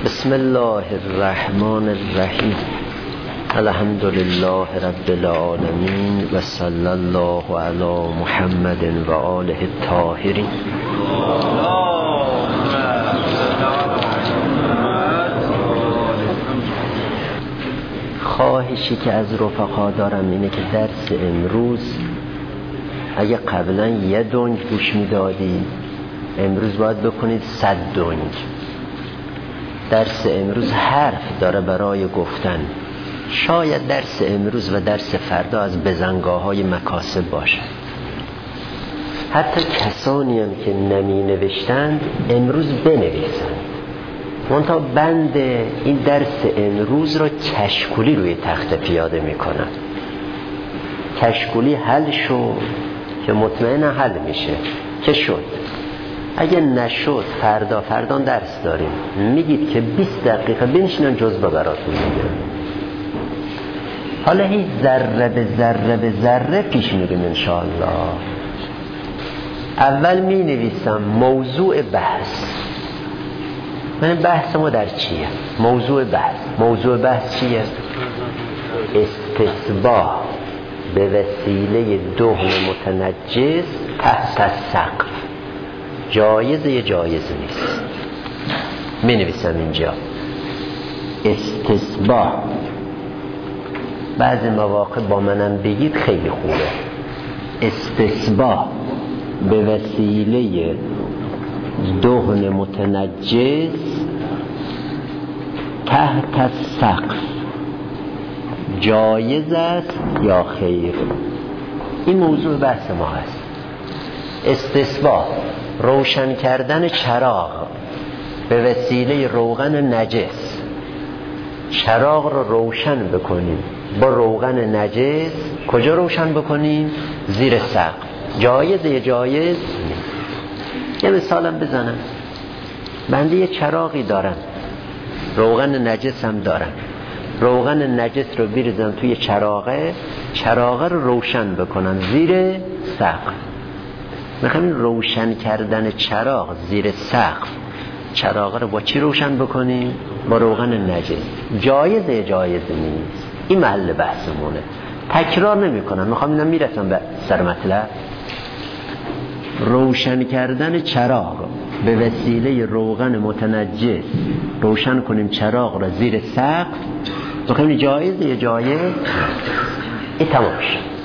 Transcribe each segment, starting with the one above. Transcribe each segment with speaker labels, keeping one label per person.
Speaker 1: بسم الله الرحمن الرحیم. الحمد لله رب العالمین و صلی الله علی محمد و آله الطاهرین. خواهشی که از رفقا دارم اینه که درس امروز اگه قبلا یه دنگ گوش میدادی، امروز باید بکنید 100 دنگ. درس امروز حرف داره برای گفتن. شاید درس امروز و درس فردا از بزنگاه‌های مکاسب باشه. حتی کسانی هم که نمی نوشتند امروز بنویسند. منتها بند این درس امروز را کشکولی روی تخته پیاده میکنم. کشکولی حل شد که مطمئنا حل میشه که شد. اگه نشد فردا درس داریم، میگید که 20 دقیقه بنشینن جزبه براتون میگم. حالا هیچ ذره به ذره پیش میریم انشاءالله. اول می نویسم موضوع بحث. من بحث ما در چیه؟ موضوع بحث چیه؟ استصباح به وسیله دهن متنجس تحت السقف. جایز یا جایز نیست؟ می نویسم اینجا استصباح. بعضی مواقع با منم بگید خیلی خوبه. استصباح به وسیله دهن متنجس تحت السقف جایز است یا خیر؟ این موضوع بحث ما هست. استصباح روشن کردن چراغ به وسیله روغن نجس. چراغ رو روشن بکنیم با روغن نجس. کجا روشن بکنیم؟ زیر سقف. جایزه یا جایز نیست؟ یه مثالم بزنم. بنده یه چراغی دارم، روغن نجس هم دارم. روغن نجس رو بریزم توی چراغه رو روشن بکنم زیر سقف. میخوایم روشن کردن چراغ زیر سقف، چراغ رو با چی روشن بکنیم؟ با روغن نجس. جایزه یا جایز نیست؟ این محل بحثمونه. تکرار نمی کنم، میخوام اینم میرسم به سر مطلب. روشن کردن چراغ به وسیله روغن متنجس روشن کنیم چراغ رو زیر سقف. میخوایم جایزه یا جایز؟ این تمام شد.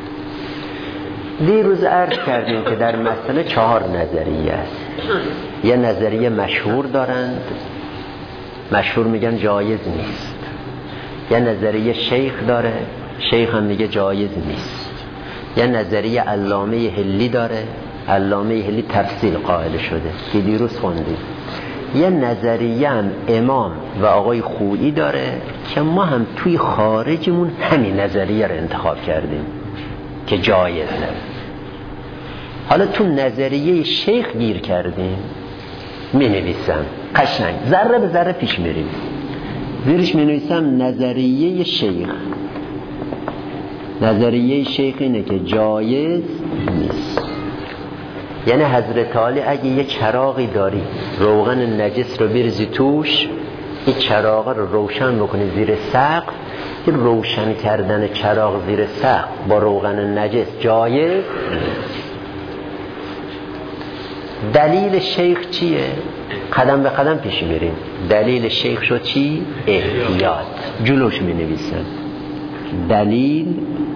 Speaker 1: دیروز عرض کردیم که در مسئله 4 نظریه است. یه نظریه مشهور دارند، مشهور میگن جایز نیست. یه نظریه شیخ داره، شیخ هم میگه جایز نیست. یه نظریه علامه هلی داره، علامه هلی تفصیل قائل شده که دیروز خوندیم. یه نظریه هم امام و آقای خویی داره که ما هم توی خارجمون همین نظریه رو انتخاب کردیم که جایزه. حالا تو نظریه شیخ گیر کردیم. می نویسم قشنگ ذره به ذره پیش میریم. زیرش می نویسم نظریه شیخ. نظریه شیخ اینه که جایز نیست. یعنی حضرت علی اگه یه چراغی داری، روغن نجس رو بریزی توش، این چراغ رو روشن بکنی زیر سقف، این روشن کردن چراغ زیر سقف با روغن نجس جایز نیست. دلیل شیخ چیه؟ قدم به قدم پیش میریم. دلیل شیخ شد چی؟ احتیاط. جلوش می نویسم دلیل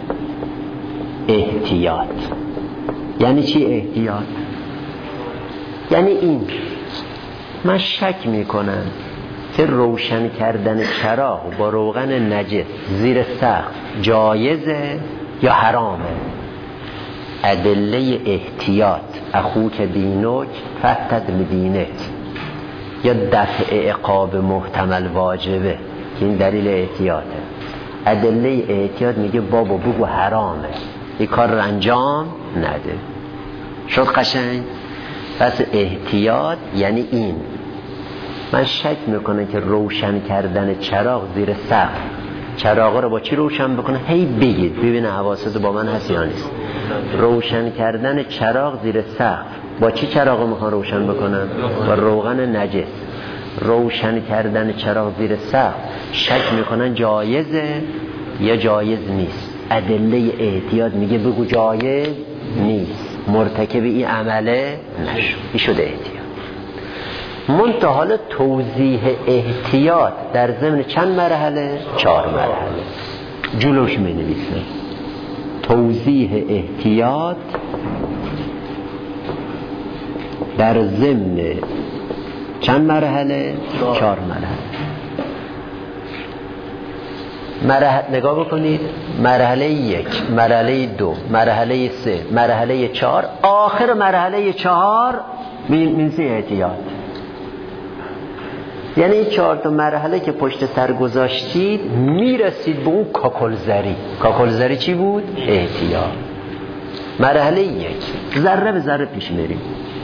Speaker 1: احتیاط. یعنی چی احتیاط؟ یعنی این من شک میکنم که روشن کردن چراغ با روغن نجس زیر سقف جایزه یا حرامه. ادله احتیاط اخوک دینک فتد لدینک، یا دفع عقاب محتمل واجبه. این دلیل احتیاطه. ادله احتیاط میگه بابا بگو حرامه، این کار رو انجام نده. شد قشنگ؟ پس احتیاط یعنی این. من شک میکنم که روشن کردن چراغ زیر سقف، چراغ رو با چی روشن بکنه؟ هی بگید ببینه حواست با من هست یا نیست. روشن کردن چراغ زیر سقف با چی چراغ میخوان روشن بکنن؟ با روغن نجس. روشن کردن چراغ زیر سقف شک میکنن جایزه یا جایز نیست. ادله احتیاط میگه بگو جایز نیست، مرتکب این عمله نشو، این شده احتیاط. منتها حالا توضیح احتیاط در ضمن چند مرحله؟ 4 مرحله. جلوش می نویسم توضیح احتیاط در ضمن چند مرحله؟ 4 مرحله. نگاه بکنید، مرحله 1، مرحله 2، مرحله 3، مرحله 4، آخر مرحله 4 می‌نویسه احتیاط. یعنی این 4 تا مرحله که پشت سر گذاشتید میرسید به اون کاکلزری. کاکلزری چی بود؟ احتیاط. مرحله 1 ذره به ذره پیش میریم.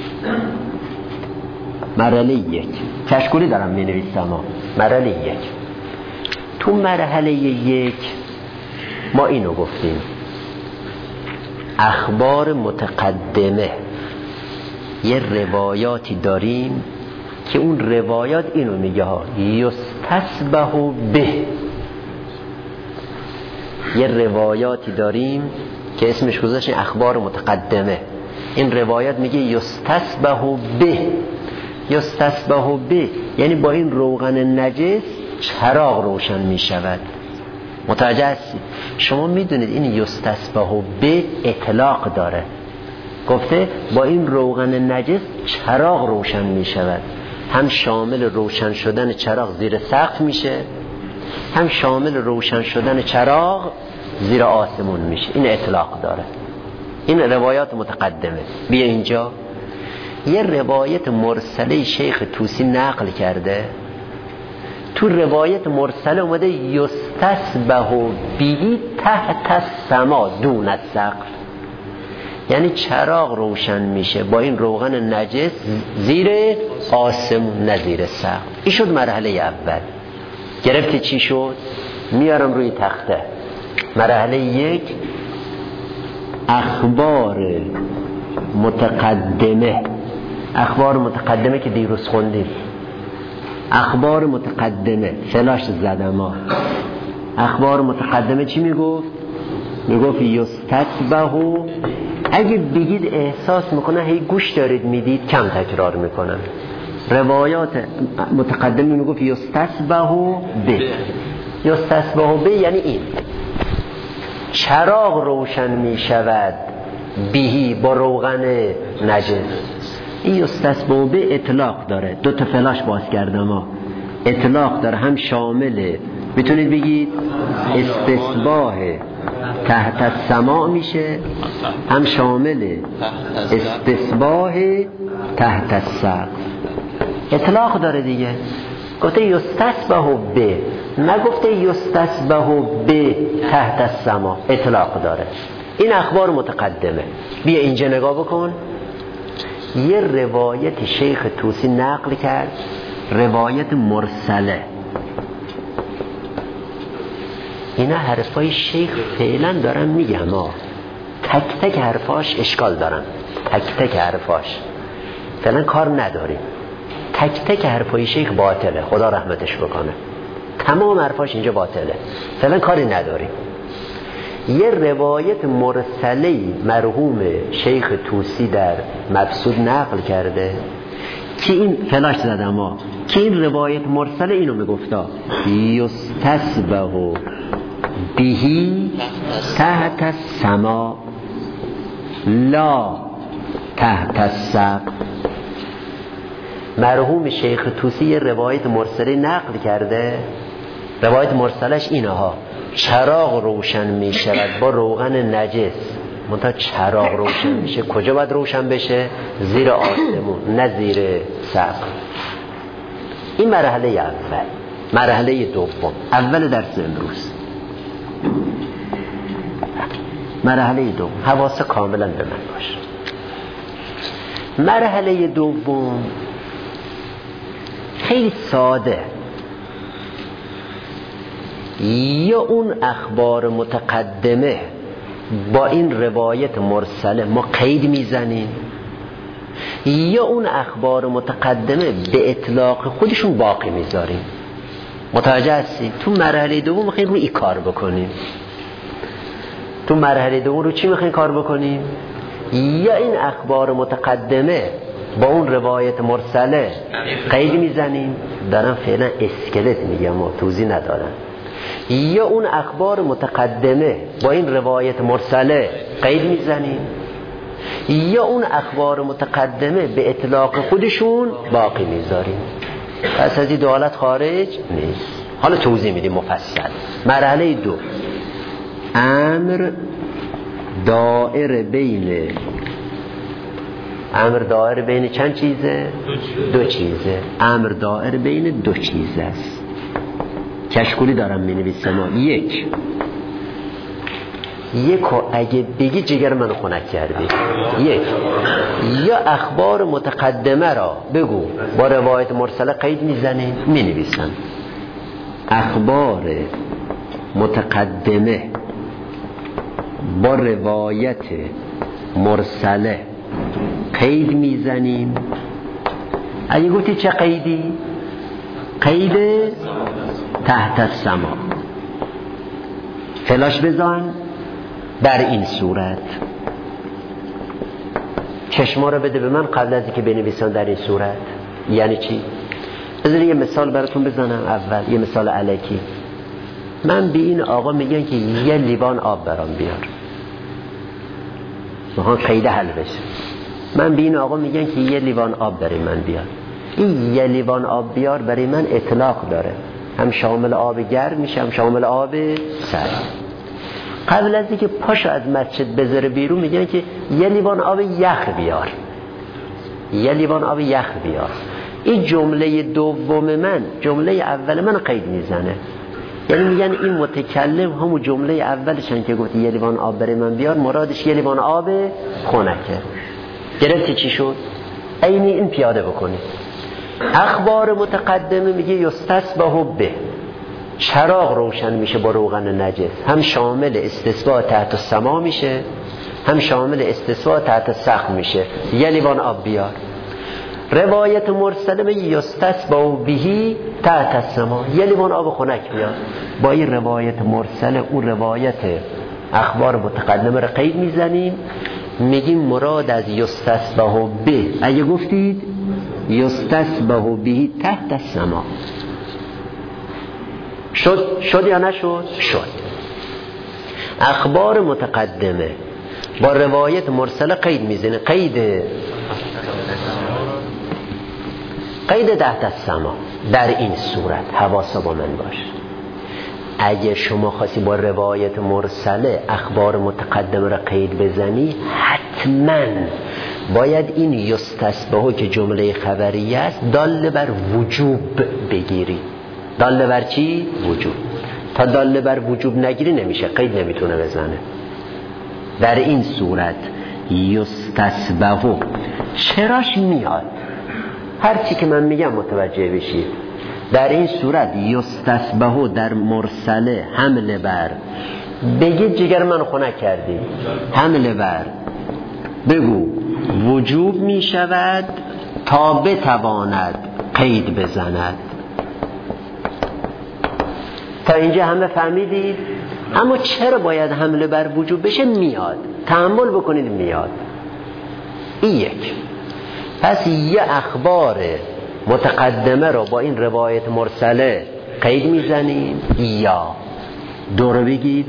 Speaker 1: مرحله 1 کشکولی دارم مینویسم. مرحله 1 تو مرحله 1 ما اینو گفتیم اخبار متقدمه، یه روایاتی داریم که اون روایات اینو میگه ها یستسبح به. یه روایاتی داریم که اسمش گذاشتیم اخبار متقدمه. این روایات میگه یستسبح به. یستسبح به یعنی با این روغن نجس چراغ روشن میشود. متوجه هستید؟ شما میدونید این یستسبح به اطلاق داره، گفته با این روغن نجس چراغ روشن میشود. هم شامل روشن شدن چراغ زیر سقف میشه، هم شامل روشن شدن چراغ زیر آسمون میشه. این اطلاق داره. این روایات متقدمه. بیا اینجا یه روایت مرسله شیخ طوسی نقل کرده. تو روایت مرسله اومده یستسبح به تحت السما دون السقف، یعنی چراغ روشن میشه با این روغن نجس زیر آسمون نه زیر سقف. این شد مرحله اول. گرفتی چی شد؟ میارم روی تخته. مرحله 1 اخبار متقدمه. اخبار متقدمه که دیروز خوندیم. اخبار متقدمه فلاش زدم ها. اخبار متقدمه چی میگفت؟ میگفت یستسبح. اگه بگید احساس میکنه هی گوش دارید میدید کم تکرار میکنن. روایات متقدمه میگفت یستسبح به. یستسبح به یعنی این چراغ روشن میشود بهی با روغن نجس. این یستسبح به اطلاق داره. 2 تا فلاش باز کردم ها. اطلاق داره، هم شامله میتونید بگید استصباح تحت السماء میشه، هم شامل استصباح تحت السقف. اطلاق داره دیگه. گفته یستسبح به، نگفته یستسبح به تحت السماء. اطلاق داره. این اخبار متقدمه. بیا اینجا نگاه بکن. یه روایت شیخ طوسی نقل کرد، روایت مرسله. اینا حرفای شیخ فعلا دارم میگم ها. تک تک حرفاش اشکال دارن. تک تک حرفاش فعلا کار نداریم. تک تک حرفای شیخ باطله، خدا رحمتش بکنه. تمام حرفاش اینجا باطله، فعلا کاری نداریم. یه روایت مرسله مرحوم شیخ طوسی در مبسوط نقل کرده که این فلاش زدم ها، که این روایت مرسله اینو میگفتا یستسبح بهی تحت السما لا تحت السقف. مرحوم شیخ طوسی یه روایت مرسله نقل کرده. روایت مرسلش اینه ها: چراغ روشن می شود با روغن نجس. منتها چراغ روشن میشه کجا باید روشن بشه؟ زیر آسمون نه زیر سقف. این مرحله اول. مرحله دوم اول درس امروز. مرحله دوم حواس کاملا به من باشه. مرحله دوم خیلی ساده. یا اون اخبار متقدمه با این روایت مرسله ما قید میزنیم یا اون اخبار متقدمه به اطلاق خودشون باقی میذاریم. متوجه هستی؟ تو مرحله دوم میخوایم روی این کار بکنیم. تو مرحله دوم رو چی میخوایم کار بکنیم؟ یا این اخبار متقدمه با اون روایت مرسله قید میزنیم، دارم فعلا اسکلت میگم و توضیح ندارم، یا اون اخبار متقدمه با این روایت مرسله قید میزنیم، یا اون اخبار متقدمه به اطلاق خودشون باقی میذاریم. پس از این دو حالت خارج نیست. حالا توضیح میدیم مفصل. مرحله دو، امر دائر بین چند چیزه؟ دو چیزه. امر دائر بین دو چیزه است. کشکولی دارم می نویسم. یک و اگه بگی جگر منو خنک کردی. یک، یا اخبار متقدمه را بگو با روایت مرسله قید میزنی، می نویسم اخبار متقدمه با روایت مرسله قید میزنیم. اگه گفتی چه قیدی؟ قید تحت السما. فلاش بزن. در این صورت چشما رو بده به من قبل از اینکه بنویسم در این صورت. یعنی چی؟ بذار یه مثال براتون بزنم. اول یه مثال الکی. من به این آقا میگم که یه لیوان آب برام بیار، میخوام قیده حل بشه. من به این آقا میگم که یه لیوان آب برای من بیار. این یه لیوان آب بیار برای من اطلاق داره، هم شامل آب گرم میشه هم شامل آب سرد. قبل از اینکه پاشو از مسجد بذاره بیرون میگن که یه لیوان آب یخ بیار، یه لیوان آب یخ بیار. این جمله دوم من جمله اول من قید میزنه. یعنی میگن این متکلم همون جمله اولشن که گفت یه لیوان آب برای من بیار، مرادش یه لیوان آب خنکه. گرفتی چی شد؟ عینی این پیاده بکنی. اخبار متقدمه میگه یستسبح به، چراغ روشن میشه با روغن نجس، هم شامل استصباح تحت السما میشه هم شامل استصباح تحت السقف میشه. یه لیوان آب بیار. روایت مرسله میگه یستسبح به تحت السما، یه لیوان آب خنک بیار. با این روایت مرسله اون روایت اخبار متقدمه رو قید میزنیم، میگیم مراد از یستسبح به، اگه گفتید یستسبح به تحت السما. شد یا نشد؟ شد. اخبار متقدمه با روایت مرسله قید میزنه. قید تحت السما. در این صورت حواسا با من باش. اگه شما خواستی با روایت مرسله اخبار متقدمه را قید بزنی، حتما باید این یستسبحو که جمله خبریه است دال بر وجوب بگیری. دال بر چی؟ وجوب. تا دال بر وجوب نگیری نمیشه، قید نمیتونه بزنه. در این صورت یستسبحو چراش میاد؟ هر چی که من میگم متوجه بشید. در این صورت یستسبحو در مرسله حمله بر، بگید جگر من خنک کردی، حمله بر بگو وجوب میشود تا بتواند قید بزند. تا اینجا همه فهمیدید؟ اما چرا باید حمله بر وجوب بشه؟ میاد، تأمل بکنید میاد. این یک. پس یه اخبار متقدمه رو با این روایت مرسله قید میزنیم، یا دو رو بگید،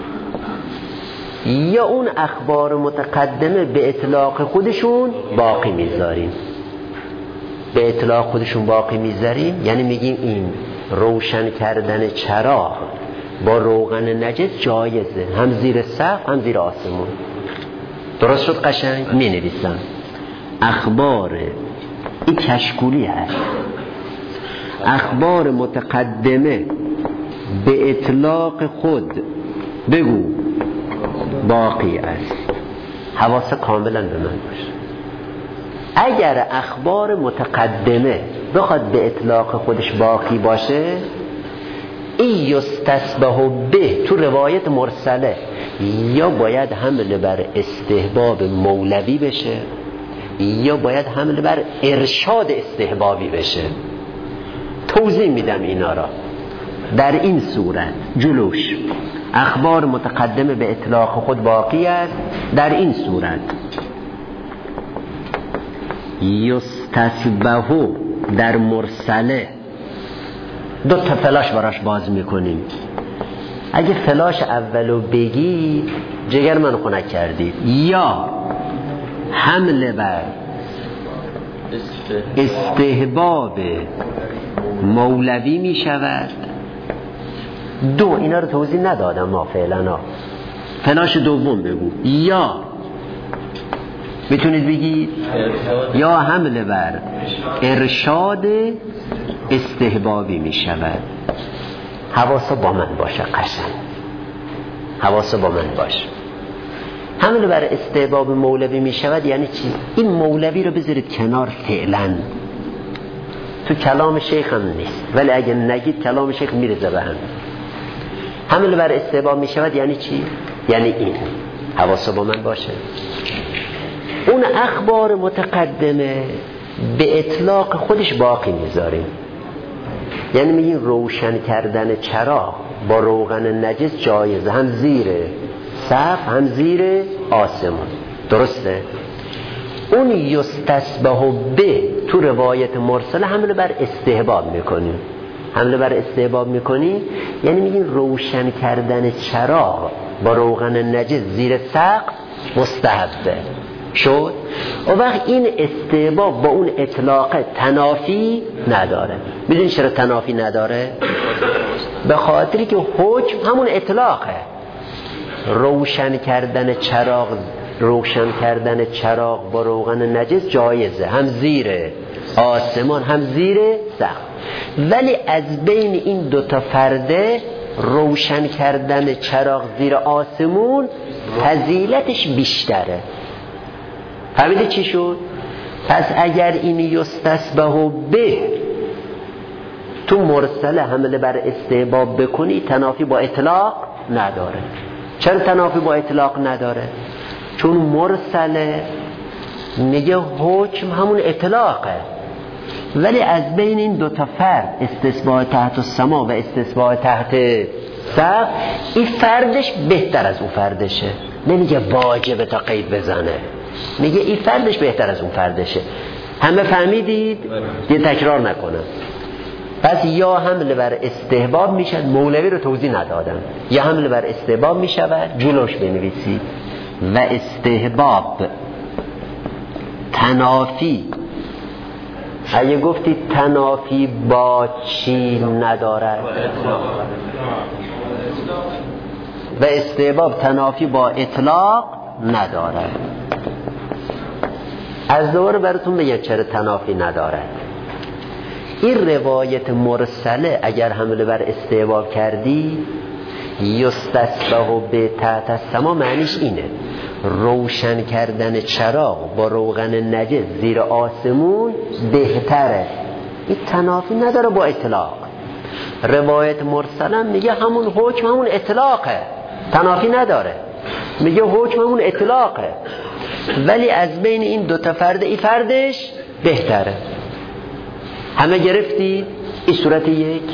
Speaker 1: یا اون اخبار متقدمه به اطلاق خودشون باقی میذاریم. به اطلاق خودشون باقی میذاریم یعنی میگیم این روشن کردن چراغ با روغن نجس جایزه، هم زیر سقف هم زیر آسمون. درست شد؟ قشنگ می نویسم اخبار، این کشکولی هست، اخبار متقدمه به اطلاق خود بگو باقی است. حواس کاملا به من باشه. اگر اخبار متقدمه بخواد به اطلاق خودش باقی باشه، این یستسبح به تو روایت مرسله یا باید حمله بر استحباب مولوی بشه، یا باید حمله بر ارشاد استحبابی بشه. توضیح میدم اینا را. در این صورت جلوش اخبار متقدمه به اطلاق خود باقی است. در این صورت یستسبهو در مرسله دو تا فلاش براش باز میکنیم. اگه فلاش اولو بگید جگر من خنک کردید. یا حمله بر استحباب مولوی می شود. دو اینا رو توضیح ندادم ما فعلا. فلاش دوم بگو. یا میتونید بگید یا حمله بر ارشاد استحبابی می شود. حواسا با من باشه قشنگ، حواسا با من باشه. حمله بر استحباب مولوی می شود یعنی چی؟ این مولوی رو بذارید کنار فعلا، تو کلام شیخ هم نیست، ولی اگه نگید کلام شیخ میرزه به هم. حمله بر استحباب می شود یعنی چی؟ یعنی این. حواسا با من باشه. اون اخبار متقدمه به اطلاق خودش باقی میذاریم. یعنی میگیم روشن کردن چراغ با روغن نجس جایزه، هم زیر سقف هم زیر آسمان. درسته؟ اون یستسبه به تو روایت مرسله حمله بر استحباب میکنیم. حمله بر استحباب میکنیم یعنی میگیم روشن کردن چراغ با روغن نجس زیر سقف مستحبه شد. و وقت این استحباب با اون اطلاق تنافی نداره. میدونی چرا تنافی نداره؟ به خاطری که حکم همون اطلاقه. روشن کردن چراغ با روغن نجس جایزه، هم زیر آسمان هم زیر سقف. ولی از بین این دوتا فرده روشن کردن چراغ زیر آسمون فضیلتش بیشتره. فهمیده چی شد؟ پس اگر این یستسبه به تو مرسله حمله بر استحباب بکنی تنافی با اطلاق نداره. چرا تنافی با اطلاق نداره؟ چون مرسله میگه حکم همون اطلاقه، ولی از بین این دوتا فرد استثباء تحت السما و استثباء تحت سقف این فردش بهتر از اون فردشه. نمیگه واجبه تا قید بزنه، میگه این فردش بهتر از اون فردشه. همه فهمیدید؟ یه تکرار نکنم. پس یا حمله بر استحباب میشد، مولوی رو توضیح ندادم، یا حمله بر استحباب میشود جلوش بنویسید و استحباب تنافی. اگه گفتید تنافی با چی ندارد و استحباب تنافی با اطلاق ندارد. از دوباره براتون بگم چرا تنافی ندارد. این روایت مرسله اگر حمله بر استحباب کردی یستسبه به تحت السما معنیش اینه روشن کردن چراغ با روغن نجس زیر آسمون بهتره. این تنافی نداره با اطلاق. روایت مرسله میگه همون حکم همون اطلاقه، تنافی نداره، میگه حکم همون اطلاقه، ولی از بین این دوتا فرد این فردش بهتره. همه گرفتید؟ این صورت یک.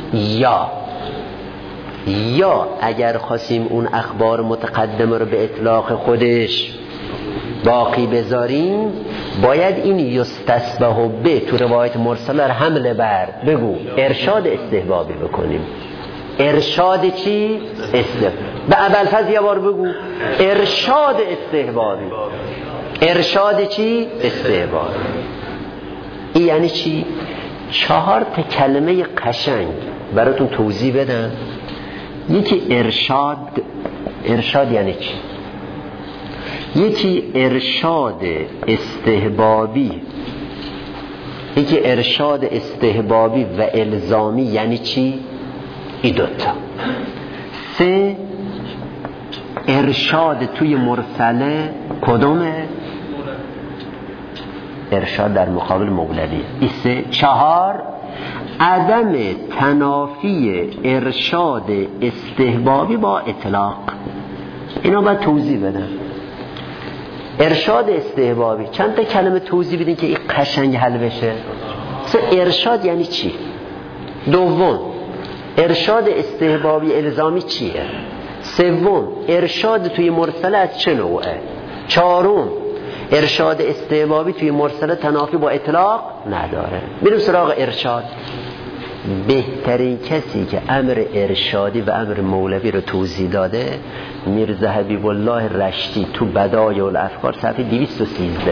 Speaker 1: یا اگر خواستیم اون اخبار متقدمه رو به اطلاق خودش باقی بذاریم باید این یستسبه به تو روایت مرسله رو حمله بر بگو ارشاد استحبابی بکنیم. ارشاد چی؟ استحباب. به ابوالفضل یه بار بگو ارشاد استحبابی. ارشاد چی؟ استحبابی. این یعنی چی؟ 4 تا کلمه قشنگ براتون توضیح بدم. یکی ارشاد یعنی چی؟ یکی ارشاد استحبابی، یکی ارشاد استحبابی و الزامی یعنی چی؟ این دوتا. 3 ارشاد توی مرسله کدومه؟ ارشاد در مقابل مولوی. این 3. 4 عدم تنافی ارشاد استحبابی با اطلاق. اینا باید توضیح بدم. ارشاد استحبابی، چند تا کلمه توضیح بدین که این قشنگ حل بشه. ارشاد یعنی چی؟ دوم، ارشاد استحبابی الزامی چیه؟ سوم، ارشاد توی مرسله از چه نوعه؟ چهارم، ارشاد استحبابی توی مرسله تنافی با اطلاق نداره. بریم سراغ ارشاد. بهترین کسی که امر ارشادی و امر مولوی رو توضیح داده میرزا حبیب الله رشتی تو بدایع الافکار صفحه 213.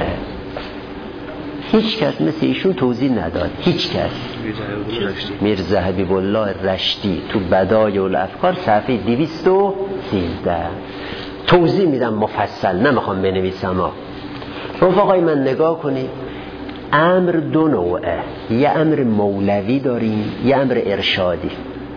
Speaker 1: هیچ کس مثل ایشون توضیح نداد، هیچ کس. میرزا حبیب الله رشتی تو بدایع الافکار صفحه 213 توضیح میدم مفصل، نمیخوام بنویسم ها. رفقای من نگاه کنید، امر دو نوعه، یه امر مولوی داریم، یه امر ارشادی.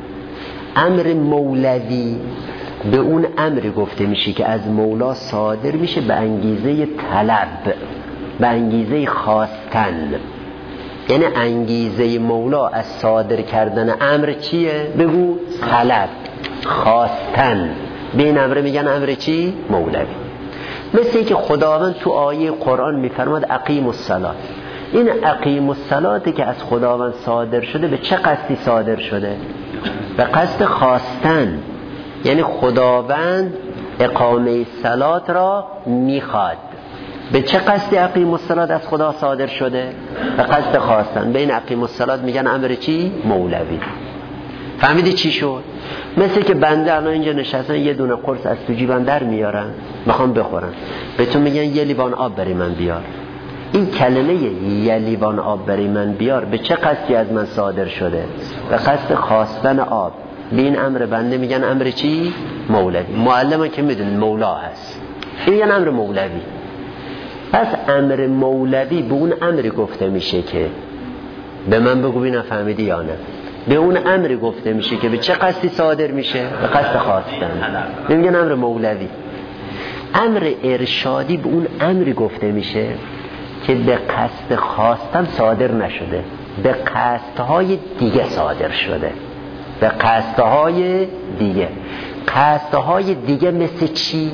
Speaker 1: امر مولوی به اون امر گفته میشه که از مولا صادر میشه به انگیزه طلب، به انگیزه خواستن. یعنی انگیزه مولا از صادر کردن امر چیه؟ بگو طلب، خواستن. به این امر میگن امر چی؟ مولوی. مثل این که خداوند تو آیه قرآن میفرماد اقیم الصلاة. این اقیم الصلاة که از خداوند صادر شده به چه قصدی صادر شده؟ به قصد خواستن. یعنی خداوند اقامه صلات را میخواد. به چه قصدی اقیم الصلاة از خدا صادر شده؟ به قصد خواستن. به این اقیم الصلاة میگن امر چی؟ مولوی. فهمیدی چی شد؟ مثل که بنده الان اینجا نشستن یه دونه قرص از تو جیبم در میارن میخوام بخورم، به تو میگن یه لیوان آب برای من بیار. این کلمه یه لیوان آب برای من بیار به چه قصدی از من صادر شده؟ به قصد خواستن آب. به این امر بنده میگن امر چی؟ مولوی. معلم که میدونن مولا هست، این میگن امر مولوی. پس امر مولوی به اون امر گفته میشه که به من بگو بینم فهمیدی یا نه. به اون امر گفته میشه که به چه قصدی صادر میشه؟ به قصد خواستن. میگن امر مولوی. امر ارشادی به اون امر گفته میشه که به قصد خواستن صادر نشده، به قصدهای دیگه صادر شده. به قصدهای دیگه. قصدهای دیگه مثل چی؟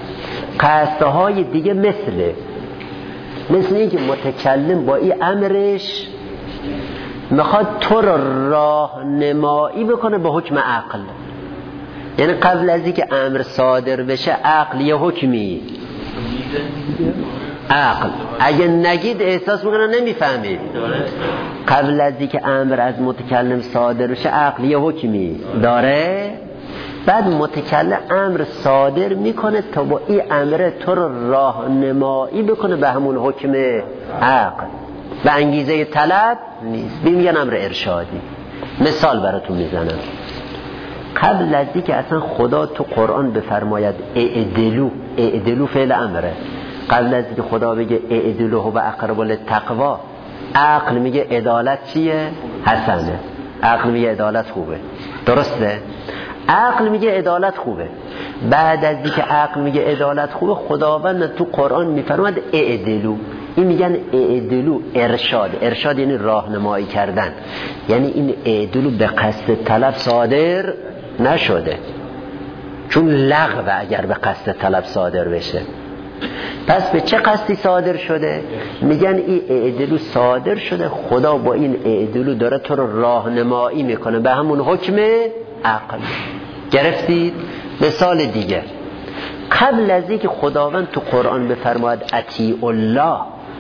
Speaker 1: قصدهای دیگه مثل این که متکلم با این امرش میخواد تو رو راهنمایی بکنه به حکم عقل. یعنی قبل از اینکه امر صادر بشه عقل یه حکمی، عقل اگه نگید احساس میکنه نمیفهمید. قبل از اینکه امر از متکلم صادر بشه عقل یه حکمی داره، بعد متکلم امر صادر میکنه تا با این امر تو رو راهنمایی بکنه به همون حکم عقل، به انگیزه طلب نیست. میگن امر ارشادی. مثال براتون میزنم. قبل از اینکه اصلا خدا تو قرآن بفرماید اعدلو فعل امره، قبل از اینکه خدا بگه اعدلو و اقرب للتقوی، عقل میگه عدالت چیه؟ حسنه. عقل میگه عدالت خوبه، درسته؟ عقل میگه عدالت خوبه. بعد از اینکه عقل میگه عدالت خوبه، خداوند تو قرآن میفرماید اعدلو. این میگن اعدلو ارشاد یعنی راهنمایی کردن. یعنی این اعدلو به قصد طلب صادر نشده، چون لغوه اگر به قصد طلب صادر بشه. پس به چه قصدی صادر شده؟ میگن این اعدلو صادر شده، خدا با این اعدلو داره تو رو راهنمایی میکنه به همون حکم عقل. گرفتید؟ مثال دیگه، قبل از اینکه خداوند تو قرآن بفرماید اطیع الله،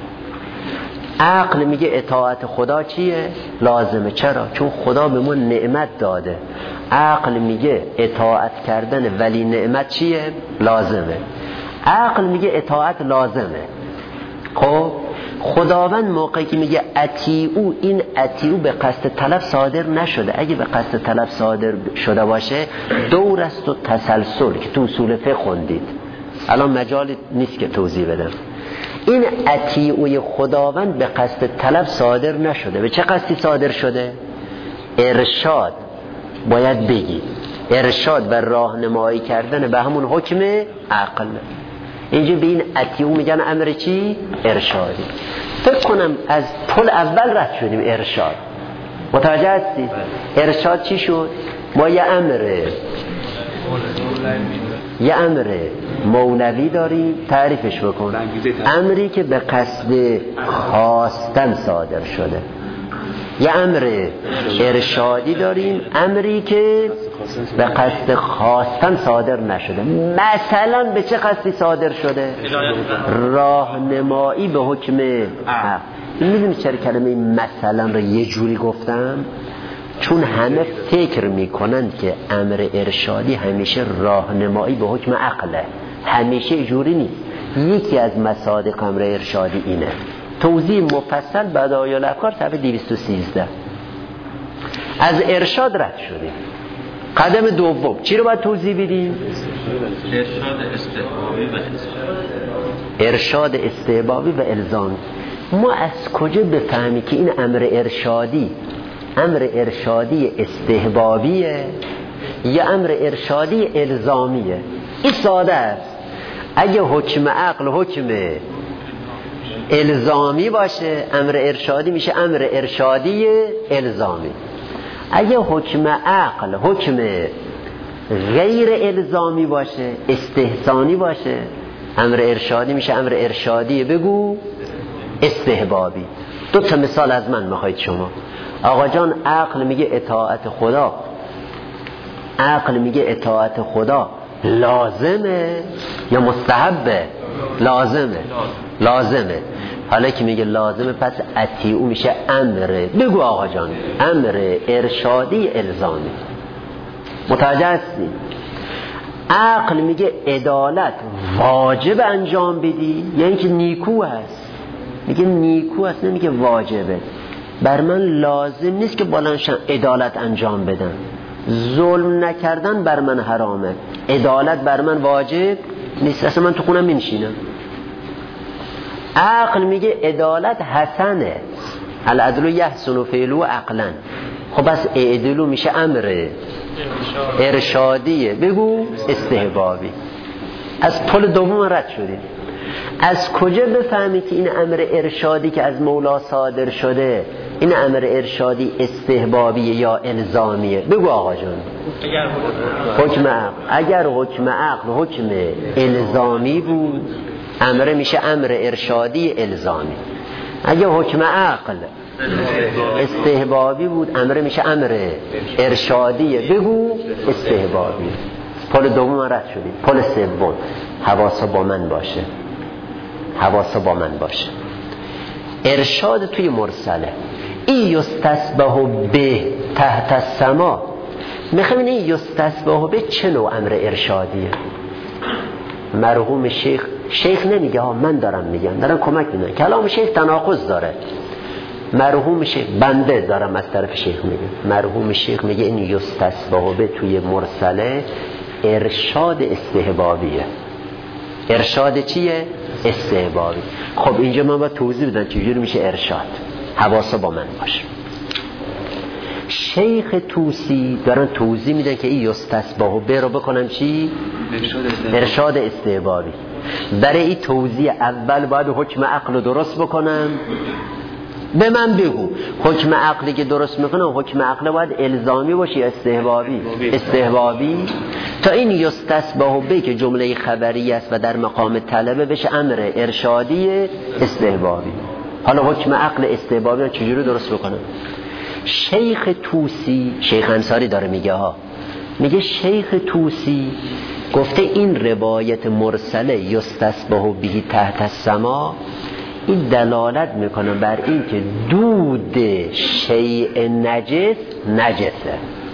Speaker 1: عقل میگه اطاعت خدا چیه؟ لازمه. چرا؟ چون خدا به ما نعمت داده. عقل میگه اطاعت کردن ولی نعمت چیه؟ لازمه. عقل میگه اطاعت لازمه. خب خداوند موقعی که میگه اطیعو، این اطیعو به قصد طلب صادر نشده. اگه به قصد طلب صادر شده باشه دور است و تسلسل که تو اصول فقه خوندید، الان مجال نیست که توضیح بدم. این اطیعوی خداوند به قصد طلب صادر نشده. به چه قصدی صادر شده؟ ارشاد. باید بگی ارشاد و راهنمایی کردن به همون حکم عقل. اینجا به این اطیعو میگن امر چی؟ ارشادی. فکر کنم از پل اول رد شدیم. ارشاد متوجه هستی؟ ارشاد چی شد؟ ما یه امر مولوی داریم، تعریفش بکن. امری که به قصد خواستن صادر شده. یه امر ارشادی داریم، امری که به قصد خواستن صادر نشده. مثلا به چه قصدی صادر شده؟ راهنمایی به حکم حق. میدونی چرا کلمه مثلا رو یه جوری گفتم؟ چون همه فکر میکنند که امر ارشادی همیشه راهنمایی به حکم عقله. همیشه جوری نیست. یکی از مصادیق امر ارشادی اینه. توضیح مفصل بدایع الافکار صفحه 213. از ارشاد رد شدیم. قدم دوم چی رو باید توضیح بدیم؟ ارشاد استحبابی و الزامی. ما از کجا بفهمیم که این امر ارشادی استحبابیه یا امر ارشادی الزامیه؟ این ساده است. اگه حکم عقل حکم الزامی باشه، امر ارشادی میشه امر ارشادی الزامی. اگه حکم عقل حکم غیر الزامی باشه، استحسانی باشه، امر ارشادی میشه امر ارشادی بگو استحبابی. دو تا مثال از من میخواید شما. آقا جان عقل میگه اطاعت خدا، عقل میگه اطاعت خدا لازمه یا مستحبه؟ لازمه. حالا که میگه لازمه پس اطیعو میشه امره. بگو آقا جان امر ارشادی الزامی. متوجه هستی؟ عقل میگه عدالت واجب انجام بدی، یعنی که نیکو هست. میگه نیکو هست، نمیگه واجبه. بر من لازم نیست که بلندشم عدالت انجام بدم. ظلم نکردن بر من حرامه، عدالت بر من واجب نیست. اصلا من تو خونم میشینم. عقل میگه عدالت حسنه، العدل یحسن فعله عقلا. خب بس اعدلو میشه امر ارشادیه بگو استحبابی. از پل دوم رد شدیم. از کجا بفهمی که این امر ارشادی که از مولا صادر شده این امر ارشادی استحبابیه یا الزامیه؟ بگو آقا جان. حکم عقل. اگر حکم عقل حکم الزامی بود، امر میشه امر ارشادی الزامی. اگر حکم عقل استحبابی بود، امر میشه امر ارشادیه بگو استحبابی. پل دوم رد شدیم. پل سوم حواسا با من باشه. ارشاد توی مرسله این یستسبح به تحت السما. میخوام این یستسبح به چه نوع امر ارشادیه؟ مرحوم شیخ نمیگه ها، من دارم میگم، دارم کمک میکنم. کلام شیخ تناقض داره. مرحوم شیخ، بنده دارم از طرف شیخ میگم، مرحوم شیخ میگه این یستسبح به توی مرسله ارشاد استحبابیه. ارشاد چیه؟ استحبابی. خب اینجا من باید توضیح بدم چجوری میشه ارشاد. حواسا با من باشه. شیخ توسی دارن توضیح میدن که این یستسبح به رو بکنم چی؟ ارشاد استحبابی. برای این توضیح اول باید حکم عقل رو درست بکنم. به من بگو حکم عقلی که درست میکنم، حکم عقل باید الزامی باشه یا استحبابی؟ تا این یستسبح به که جمله خبری است و در مقام طلبه بشه امر ارشادی استحبابی. حالا حکم عقل استحبابی رو چجوری درست بکنم؟ شیخ توسی، شیخ انصاری داره میگه ها، میگه شیخ توسی گفته این روایت مرسله یستسبح به تحت السما این دلالت میکنه بر این که دود شیء نجسه.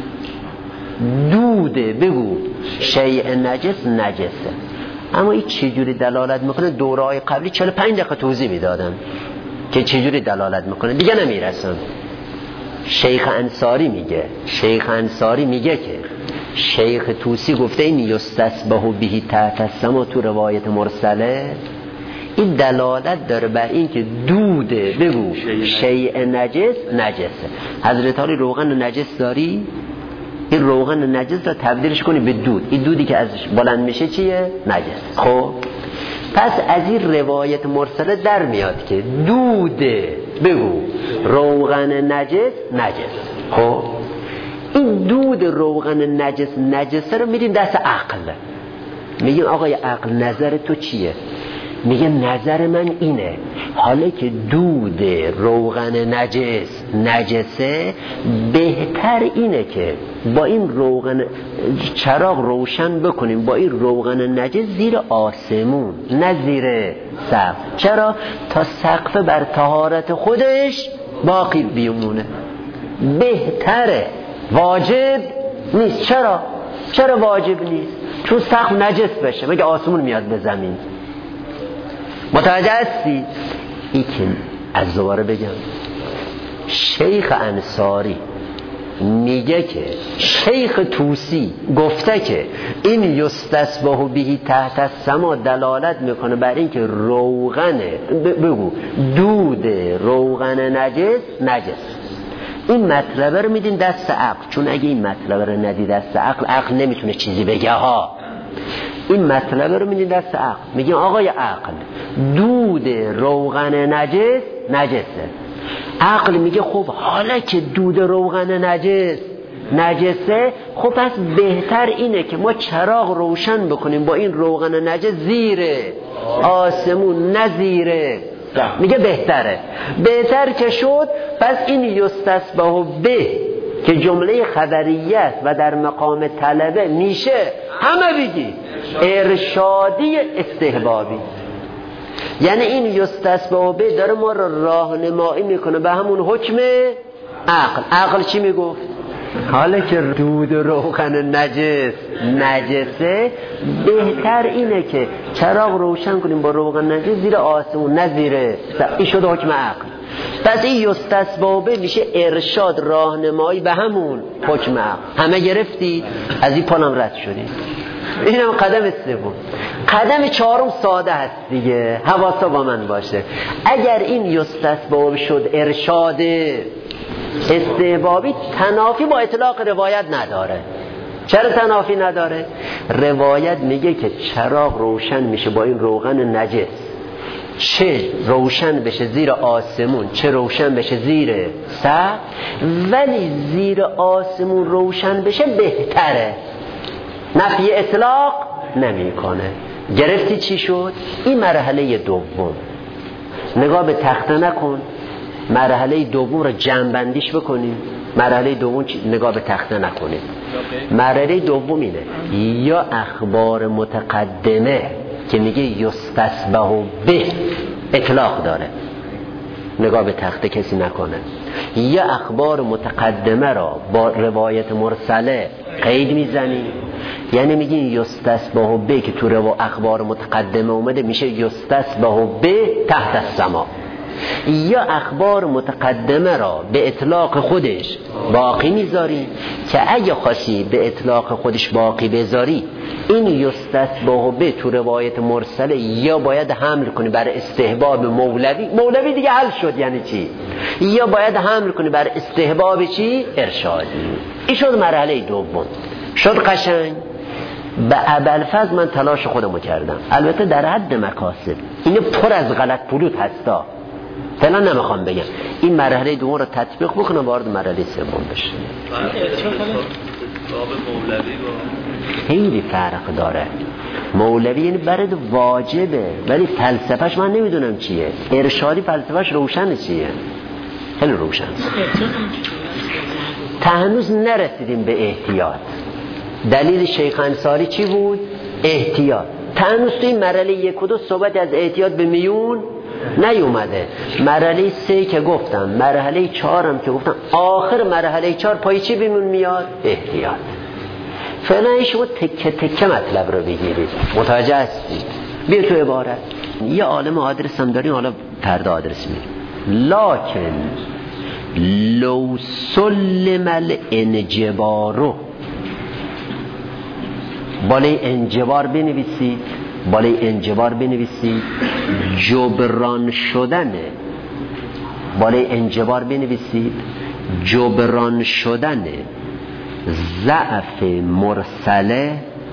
Speaker 1: دوده بگو شیء نجسه. اما این چجوری دلالت میکنه؟ دوره‌های قبلی 45 دقیقه توضیح میدادم که چجوری دلالت میکنه، دیگه نمیرسم. شیخ انصاری میگه که شیخ توسی گفته این یستسبح به تحت السما تو روایت مرسله این دلالت داره بر این که دوده بگو شیء نجسه. حضرت علی روغن نجس داری، این روغن نجس را تبدیلش کنی به دود. این دودی که ازش بلند میشه چیه؟ نجس. خب پس از این روایت مرسله در میاد که دوده بگو روغن نجس. خب این دود روغن نجسه رو میدیم دست عقل. میگیم آقای عقل نظر تو چیه؟ میگه نظر من اینه حالا که دود روغن نجسه بهتر اینه که با این روغن چراغ روشن بکنیم با این روغن نجس زیر آسمون نه زیر سقف. چرا؟ تا سقف بر طهارت خودش باقی بیمونه. بهتره، واجب نیست. چرا واجب نیست؟ چون سقف نجس بشه مگه آسمون میاد به زمین؟ متوجه هستی؟ ای که از دوباره بگم شیخ انصاری میگه که شیخ طوسی گفته که این یستسبح بهی تحت السما دلالت میکنه بر این که روغن دود روغن نجس. این مطلب رو میدین دست عقل، چون اگه این مطلب رو ندی دست عقل نمیتونه چیزی بگه ها. این مطلب رو میدین دست عقل، میگیم آقای عقل دود روغن نجسه. عقل میگه خب حالا که دود روغن نجسه خب پس بهتر اینه که ما چراغ روشن بکنیم با این روغن نجس زیر آسمون نه زیر. میگه بهتر که شد. پس این یستسبح به که جمله خبریه است و در مقام طلبه میشه همه بگی ارشادی استحبابی. یعنی این یستسبح به داره ما رو راهنمایی میکنه به همون حکم عقل چی میگفت؟ حالا که دود روغن نجسه بهتر اینه که چراغ روشن کنیم با روغن نجس زیر آسمون نه زیر. این شد حکم عقل. پس این یستسبح به میشه ارشاد راهنمایی به همون حکم عقل. همه گرفتید؟ از این پانم رد شدید. اینم قدم سوم. قدم چهارم ساده هست دیگه، حواسا با من باشه. اگر این یستسبح شد ارشاد استحبابی تنافی با اطلاق روایت نداره. چرا تنافی نداره؟ روایت میگه که چراغ روشن میشه با این روغن نجس، چه روشن بشه زیر آسمون چه روشن بشه زیر سقف، ولی زیر آسمون روشن بشه بهتره، نفی اطلاق نمیکنه. گرفتی چی شد؟ این مرحله دوم. نگاه به تخته نکن، مرحله دوم رو جمع‌بندیش بکنیم. مرحله دوم نگاه به تخته نکنیم. مرحله دوم اینه یا اخبار متقدمه که میگه یستسبح به اطلاق داره، نگاه به تخته کسی نکنه، یا اخبار متقدمه را با روایت مرسله قید میزنیم. یعنی میگین یستسبح به که تو اخبار متقدمه اومده میشه یستسبح به تحت السما، یا اخبار متقدمه را به اطلاق خودش باقی میذاری که اگه خاصی به اطلاق خودش باقی بذاری این یستسبح به تو روایت مرسله یا باید حمل کنی بر استحباب مولوی دیگه حل شد. یعنی چی؟ یا باید حمل کنی بر استحباب چی؟ ارشادی. این شد مرحله دوم. شد قشنگ. به ابوالفضل من تلاش خودمو کردم، البته در حد مقاصد. اینه پر از غلط پلوت هستا، فعلا نمیخوام بگم. این مرحله دوم رو تطبیق بکنم وارد مرحله سوم بشه. خیلی فرق داره. مولوی یعنی برد واجبه ولی فلسفهش من نمیدونم چیه. ارشادی فلسفهش روشنه چیه؟ خیلی روشن. تا هنوز نرسیدیم به احتیاط. دلیل شیخ انصاری چی بود؟ احتیاط. تا هنوز توی مرحله 1 و 2 صحبت از احتیاط به میون نیومده. مرحله 3 که گفتم، مرحله 4 هم که گفتم، آخر مرحله 4 پای چی بیمون میاد؟ احتیاط. فعلا شما تکه تکه مطلب رو بگیرید. متوجه هستید؟ بیا تو عبارت. یه عالم آدرس هم داریم، حالا پرده آدرس میریم. لکن لو سلم الانجبارو، بالای انجبار بنویسید، بالای انجبار بنویسید جبران شدنه، بالای انجبار بنویسید جبران شدن ضعف مرسله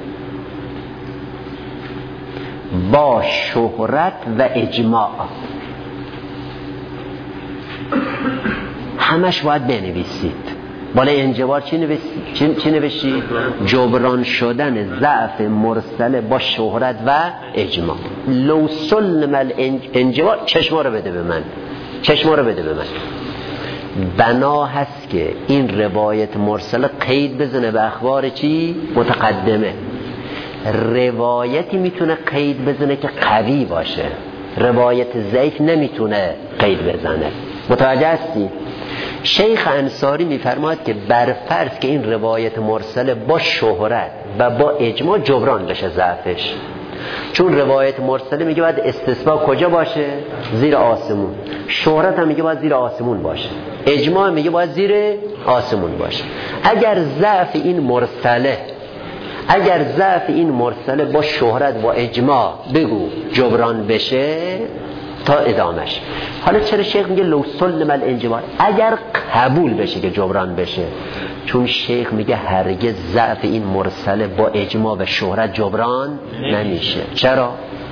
Speaker 1: با شهرت و اجماع. همش باید بنویسید. بالای انجبار چی نوشتی؟ جبران شدن ضعف مرسله با شهرت و اجماع. لو سلم الانجبار، چشما رو بده به من. بنا هست که این روایت مرسله قید بزنه به اخبار چی؟ متقدمه. روایتی میتونه قید بزنه که قوی باشه، روایت ضعیف نمیتونه قید بزنه. متوجه هستی؟ شیخ انصاری میفرماید که برفرض که این روایت مرسله با شهرت و با اجماع جبران بشه ضعفش، چون روایت مرسله میگه باید استثناء کجا باشه؟ زیر آسمون. شهرت هم میگه باید زیر آسمون باشه. اجماع میگه باید زیر آسمون باشه. اگر ضعف این مرسله با شهرت و اجماع بگو جبران بشه تا ادامش. حالا چرا شیخ میگه لو سلم الانجبار؟ اگر قبول بشه که جبران بشه، چون شیخ میگه هرگز ضعف این مرسله با اجماع و شهرت جبران نمیشه. چرا؟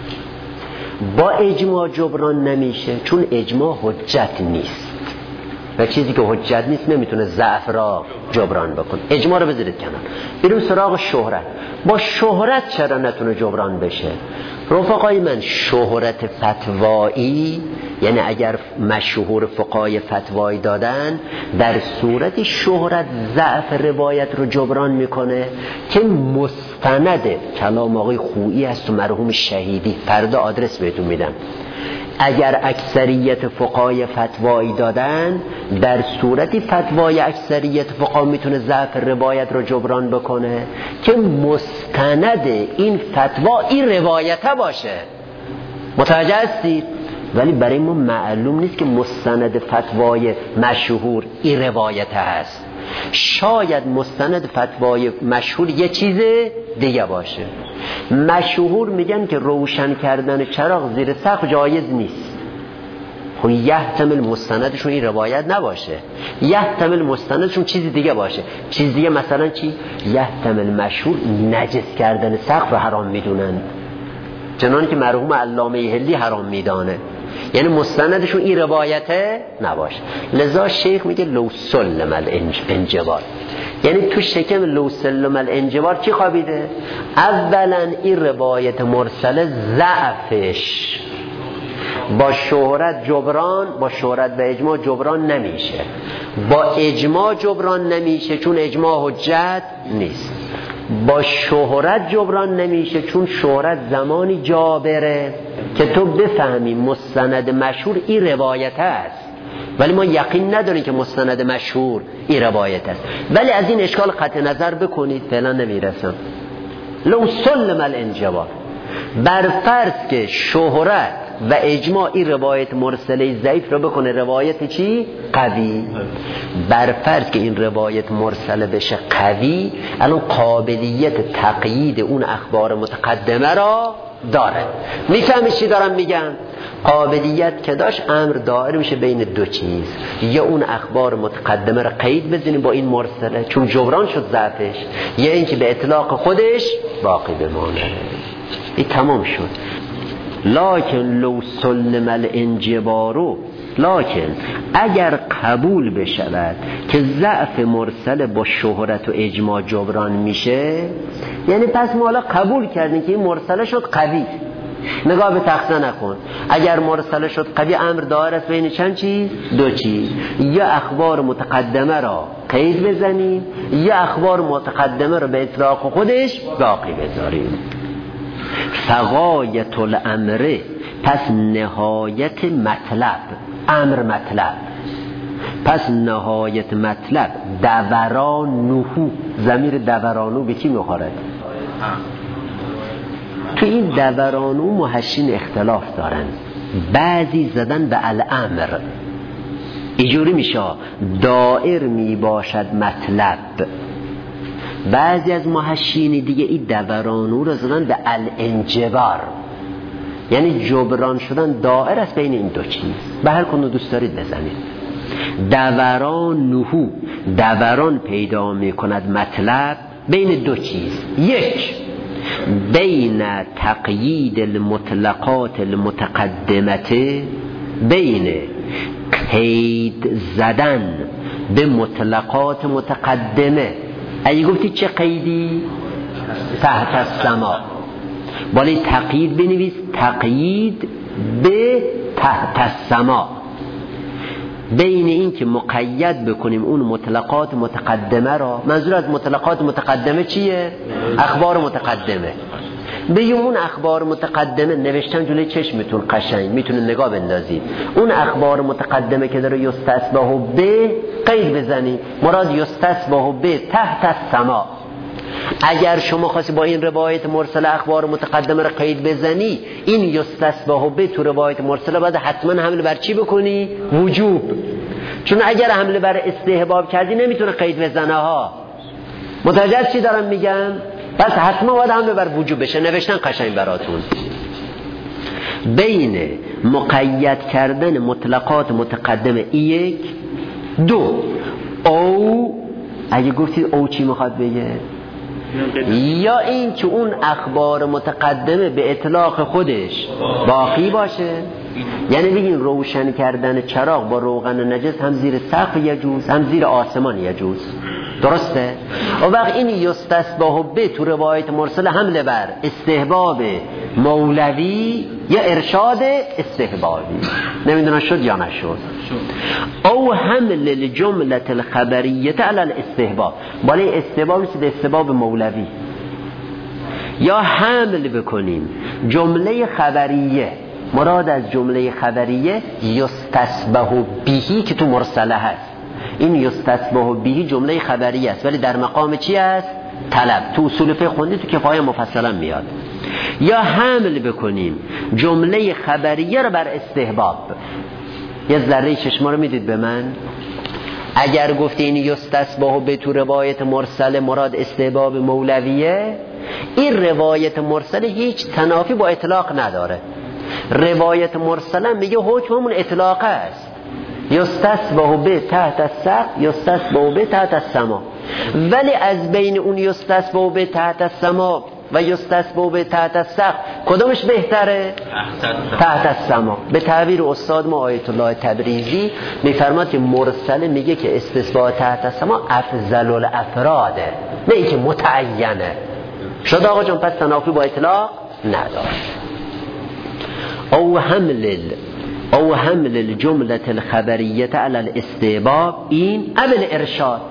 Speaker 1: با اجماع جبران نمیشه چون اجماع حجت نیست و چیزی که حجت نیست نمیتونه ضعف را جبران بکنه. اجماع رو بذارید کنار، بریم سراغ شهرت. با شهرت چرا نتونه جبران بشه؟ رفقای من، شهرت فتوایی، یعنی اگر مشهور فقهای فتوایی دادن، در صورت شهرت ضعف روایت رو جبران میکنه که مستنده. کلام آقای خویی هست و مرحوم شهیدی، فردا آدرس بهتون میدم. اگر اکثریت فقهای فتوایی دادن، در صورتی فتوای اکثریت فقها میتونه ضعف روایت رو جبران بکنه که مستند این فتوا این روایت باشه. متوجه هستید؟ ولی برای ما معلوم نیست که مستند فتوای مشهور این روایت هست. شاید مستند فتوای مشهور یه چیز دیگه باشه. مشهور میگن که روشن کردن چراغ زیر سقف جایز نیست. خب یحتمل مستندشون این روایت نباشه، یحتمل مستندشون چیز دیگه باشه. چیز دیگه مثلا چی؟ یحتمل مشهور نجس کردن سقف رو حرام میدونن، چنان که مرحوم علامه هلی حرام میدانه. یعنی مستندشون این روایته نباشه. لذا شیخ میگه لو سلم الانجبار، یعنی تو شکم لو سلم الانجبار چی خوابیده؟ اولا این روایت مرسله ضعفش با شهرت و اجماع جبران نمیشه. با اجماع جبران نمیشه چون اجماع حجت نیست. با شهرت جبران نمیشه چون شهرت زمانی جابره که تو بفهمی مستند مشهور این روایت است، ولی ما یقین نداریم که مستند مشهور این روایت است. ولی از این اشکال قطع نظر بکنید، فعلا نمیرسم. لو سلم الانجبار، برفرض که شهرت و اجماع این روایت مرسله ضعیف رو بکنه روایت چی؟ قوی. برفرض که این روایت مرسله بشه قوی، الان قابلیت تقیید اون اخبار متقدمه را داره. میفهمی چی دارم میگم؟ قابلیت که داشت امر دائر میشه بین دو چیز، یا اون اخبار متقدمه را قید بزنیم با این مرسله چون جبران شد ضعفش، یا اینکه به اطلاق خودش باقی بمانه. این تمام شد. لکن لو سلم الانجبارو، لکن اگر قبول بشود که ضعف مرسل با شهرت و اجماع جبران میشه، یعنی پس ما حالا قبول کردیم که این مرسله شد قوی. نگاه به تخته نکن. اگر مرسله شد قوی، امر دائر است بین چند چیز؟ دو چیز. یا اخبار متقدمه را قید بزنیم، یا اخبار متقدمه را به اطلاق خودش باقی بذاریم. فغایت الامر، پس نهایت مطلب، امر مطلب، پس نهایت مطلب دورانوهو. ضمیر دورانو به کی میخورد؟ تو این دورانو محشین اختلاف دارن. بعضی زدن به الامر، اینجوری میشه دائر میباشد مطلب. بعضی از محشین دیگه این دورانو رو زدن به الانجبار، یعنی جبران شدن دائر است بین این دو چیز. به هر کنو دوست دارید بزنید. دورانوهو، دوران پیدا میکند مطلب بین دو چیز. یک، بین تقیید المطلقات المتقدمه، بین قید زدن به مطلقات متقدمه. اگه گفتی چه قیدی؟ تحت السما. ولی تقیید بنویس تقیید به تحت السما. بین این که مقید بکنیم اون مطلقات متقدمه را، منظور از مطلقات متقدمه چیه؟ اخبار متقدمه. بگیم اون اخبار متقدمه نوشتن جلوی چشمتون قشنگ میتونه نگاه بندازید. اون اخبار متقدمه که داره یستثبه به قید بزنید، مراد یستثبه به تحت السما. اگر شما خواستی با این روایت مرسل اخبار متقدمه رو قید بزنی، این یستثبه به تو روایت مرسل باید حتما حمله بر چی بکنی؟ وجوب. چون اگر حمله بر استحباب کردی نمیتونه قید بزنه ها. متوجه چی دارم میگم؟ پس حتما باید حمله بر وجوب بشه. نوشتن قشنگ براتون. بین مقید کردن مطلقات متقدمه یک، دو او، اگه گفتید او چی میخواد بگه؟ یا این که اون اخبار متقدمه به اطلاق خودش باقی باشه، یعنی بگین روشن کردن چراغ با روغن نجس هم زیر سقف یجوز هم زیر آسمان یجوز. درسته؟ و وقت این یستثبه به تو روایت مرسل حمله بر استحباب مولوی یا ارشاد استحبابی. نمیدونم شد یا نشد. او حمل الجمله الخبریه علی الاستحباب، ولی استحباب نیست، استحباب مولوی. یا حمل بکنیم جمله خبریه، مراد از جمله خبریه یستثبه بهی که تو مرسله هست. این یستثبه بهی جمله خبریه است ولی در مقام چی است؟ طلب. تو اصول فقه خوندی، تو کفایه مفصلا میاد. یا حمل بکنیم جمله خبریه رو بر استحباب. یه ذره چشما رو میدید به من؟ اگر گفتی این یستثبه به تو روایت مرسل مراد استحباب مولویه، این روایت مرسل هیچ تنافی با اطلاق نداره. روایت مرسل میگه حکممون اطلاقه است. یستثبه به تحت السقف، یستثبه به تحت السما. ولی از بین اون یستثبه به تحت السما و یستثبه به تحت السقف کدومش بهتره؟ تحت السما. به تعبیر استاد ما آیت الله تبریزی میفرماد که مرسل میگه که استثباء تحت السما افضل الافراده، نه اینکه متعینه. شد آقا جان؟ پس تنافی با اطلاق نداره. او حمل الجمله الخبریه علی الاستحباب، این اول ارشاد،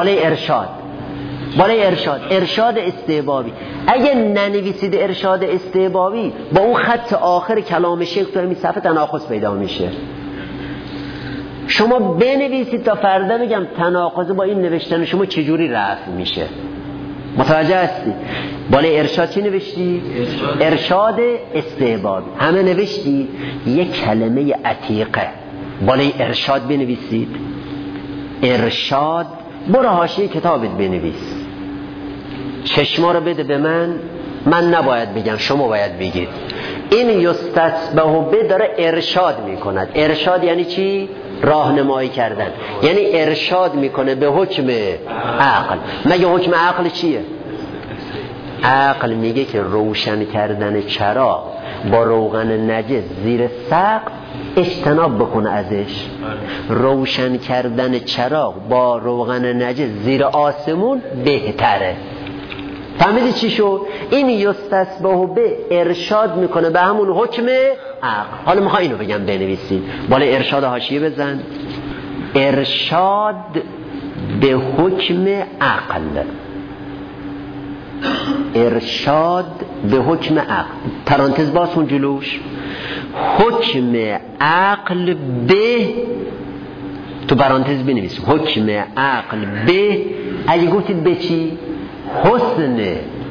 Speaker 1: بالای ارشاد استحبابی. اگه ننویسید ارشاد استحبابی با اون خط آخر کلام شیخ تو همین صفحه تناقض پیدا میشه. شما بنویسید تا فردا میگم تناقض با این نوشتن شما چجوری رفع میشه. متوجه هستی؟ بالای ارشاد چی نوشتی؟ ارشاد استحبابی. همه نوشتی؟ یک کلمه عتیقه بالای ارشاد بنویسید. ارشاد، برو حاشیه کتابت بنویس. چشما رو بده به من نباید بگم، شما باید بگید. این یستثبه به داره ارشاد میکند. ارشاد یعنی چی؟ راهنمایی کردن. یعنی ارشاد میکنه به حکم عقل. مگه حکم عقل چیه؟ عقل میگه که روشن کردن چراغ با روغن نجس زیر سقف اجتناب بکنه ازش. روشن کردن چراغ با روغن نجس زیر آسمون بهتره. فهمیدی چی شد؟ این یستثبه به ارشاد میکنه به همون حکم عقل. حالا میخوام اینو بگم بنویسید. بالای ارشاد حاشیه بزن. ارشاد به حکم عقل. ارشاد به حکم عقل. پرانتز باز کن جلوش. حکم عقل به، تو پرانتز بنویس حکم عقل به. اگه گفتید به چی؟ حسن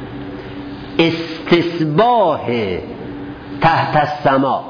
Speaker 1: استثباه تحت السما.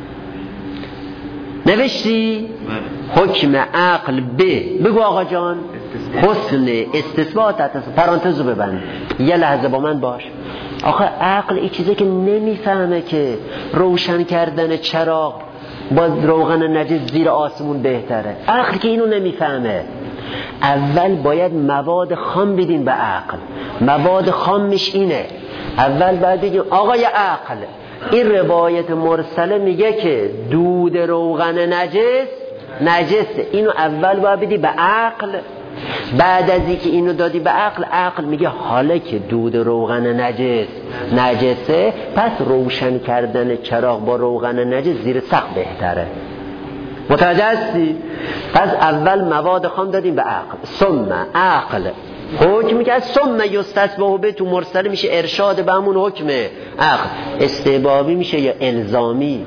Speaker 1: نوشتی؟ حکم عقل به. بگو آقا جان. حسن استثباه تحت السما. پرانتز رو ببند. یه لحظه با من باش. آخه عقل این چیزه که نمیفهمه که روشن کردن چراغ با روغن نجس زیر آسمون بهتره. عقل که اینو نمیفهمه. اول باید مواد خام بدین به عقل. مواد خامش اینه. اول باید بگیم آقای عقل، این روایت مرسله میگه که دود روغن نجس نجسه. اینو اول باید بدی به عقل، بعد از اینکه اینو دادی به عقل، عقل میگه حالا که دود روغن نجسه، پس روشن کردن چراغ با روغن نجس زیر سقف بهتره. متوجه هستی؟ پس اول مواد خام دادیم به عقل، ثم عقل حکم کرد، ثم یستثبح به تو مرسل میشه ارشاد به همون حکم عقل. استحبابی میشه یا الزامی؟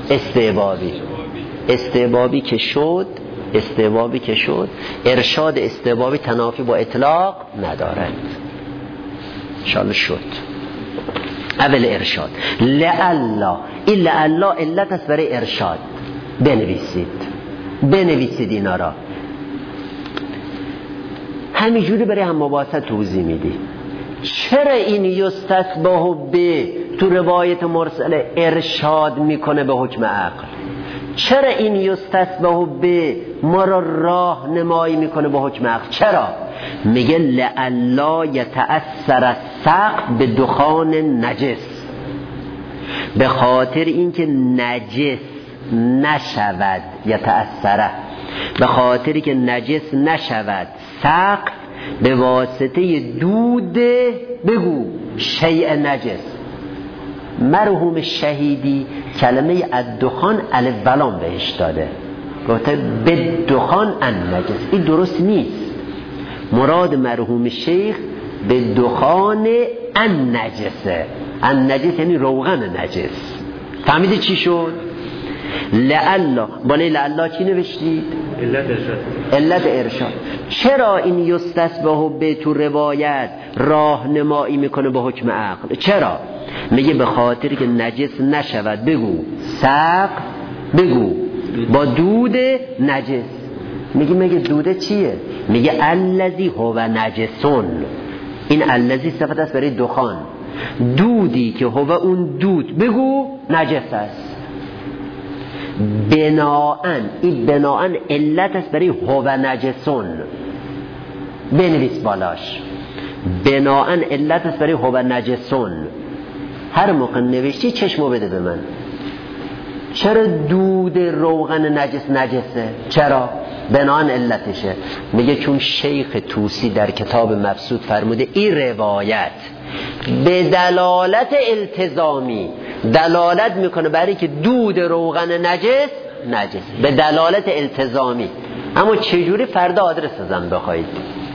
Speaker 1: استحبابی که شد ارشاد استحبابی تنافی با اطلاق ندارد. انشاءالله شد. اول ارشاد لعلا، این لعلا علت است برای ارشاد. بنویسید اینا را، همینجوری برای هم مباحثه توضیح میدی. چرا این یستثبح به تو روایت مرسله ارشاد میکنه به حکم عقل؟ چرا این یستثبح به ما را راه نمایی میکنه به حکم عقل؟ چرا؟ میگه لعلا یتأثر السقف به دخان نجس، به خاطر اینکه نجس نشود، یتأثره به خاطری که نجس نشود سقف به واسطه دود، بگو شیء نجس. مرحوم شهیدی کلمه الدخان الف و لام بهش داده، گفته به دخان ان نجس. این درست نیست. مراد مرحوم شیخ به دخان ان نجسه. ان نجس یعنی روغن نجس. فهمیدی چی شد؟ لعلا، بالای لعلا چی نوشتید؟ علت ارشاد. چرا این یستثبح به تو روایت راهنمایی میکنه به حکم عقل؟ چرا؟ میگه به خاطر که نجس نشود، بگو سقف، بگو با دود نجس. میگه دوده چیه؟ میگه الذی هو نجسون. این الذی صفت است برای دخان. دودی که هو اون دود، بگو نجس است. بناءن علت است برای هو نجسون. بنویس بالاش، بناءن علت است برای هو نجسون. هر موقع نوشتی چشمو بده به من. چرا دود روغن نجسه؟ چرا؟ بناءن علتشه. میگه چون شیخ طوسی در کتاب مبسوط فرموده این روایت به دلالت التزامی دلالت میکنه برای که دود روغن نجس به دلالت التزامی. اما چجوری؟ فردا آدرس ازم بخواید.